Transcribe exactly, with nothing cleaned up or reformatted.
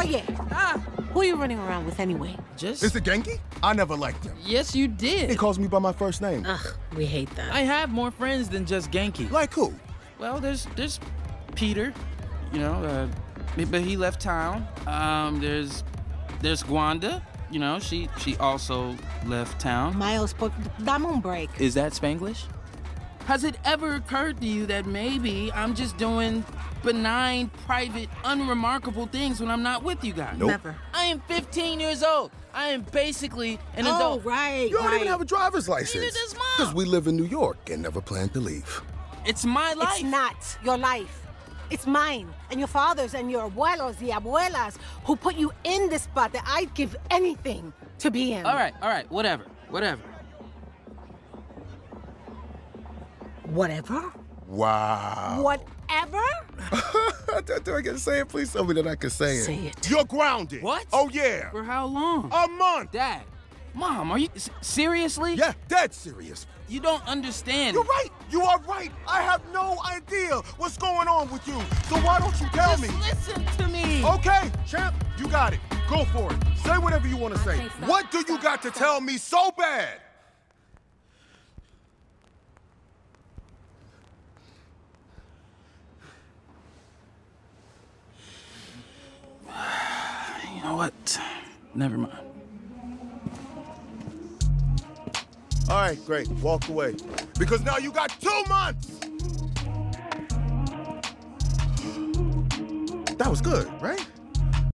Oye, Ah, who are you running around with anyway? just... Is it Genki? I never liked him. Yes, you did. He calls me by my first name. Ugh, we hate that. I have more friends than just Genki. Like who? Well, there's there's Peter, you know, uh, but he left town. Um, there's there's Gwanda, you know, she she also left town. Miles, por- dame un break. Is that Spanglish? Has it ever occurred to you that maybe I'm just doing benign, private, unremarkable things when I'm not with you guys? Nope. Never. I am fifteen years old. I am basically an Oh, adult. right, You don't right. even have a driver's license. Neither does Mom. Because we live in New York and never plan to leave. It's my life. It's not your life. It's mine and your father's and your abuelos, the abuelas, who put you in this spot that I'd give anything to be in. All right, all right, whatever, whatever. Whatever? Wow. Whatever? do, do I get to say it? Please tell me that I can say it. Say it. You're grounded. What? Oh, yeah. For how long? A month. Dad, Mom, are you s- seriously? Yeah, dead serious. You don't understand. You're right. You are right. I have no idea what's going on with you. So why don't you tell Just me? listen to me. Okay, champ, you got it. Go for it. Say whatever you want to say. Okay, stop, What do you stop, got to stop. tell me so bad? You know what? Never mind. All right, great. Walk away. Because now you got two months. That was good, right?